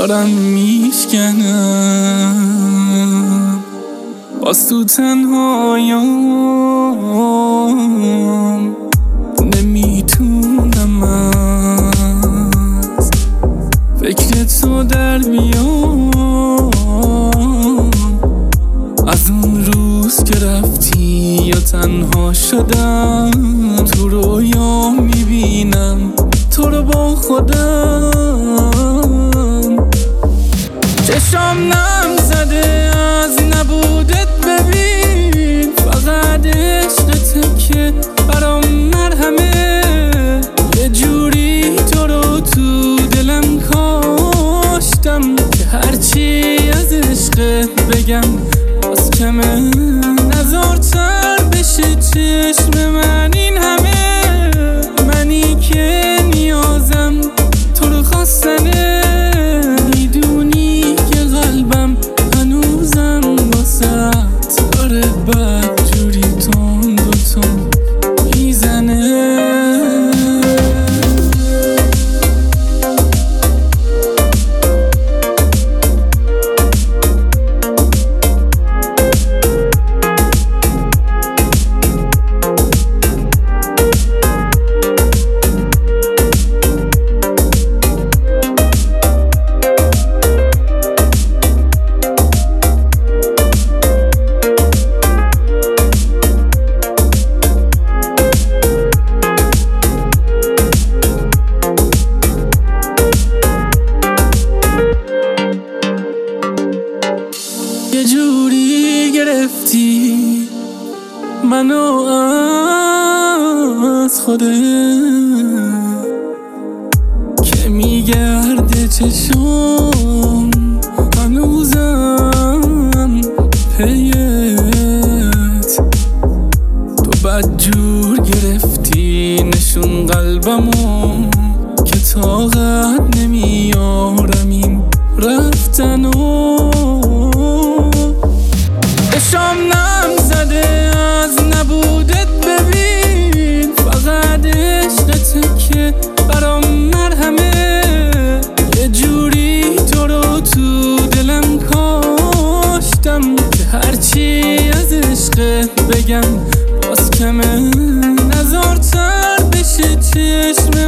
دارم میشکنم، باز تو تنهایم نمیتونم از فکر تو در بیام. از اون روز که رفتی یا تنها شدم، تو رویا میبینم تو رو با خودم. چشام نم زده از نبودت، ببین فقط عشقته که برام مرهمه. یه جوری تو رو تو دلم کاشتم که هرچی از عشقت بگم باز کمه. نزارتر بشه چشم من این همه، منی که نیازم تو رو خواستنه. میدونی که قلبم هنوزم واسه داره بد جوری تون دوتون میزنه. یه جوری گرفتی منو از خودت که میگرده چشم هنوزم پیت. تو بدجور گرفتی نشون قلبمو که طاقت نمیارم این رفتنو. چشام نم زده از نبودت، ببین فقط عشقته که برام مرهمه. یه جوری تو رو تو دلم کاشتم که هرچی از عشقت بگم باز کمه. نزارتر بشه چشم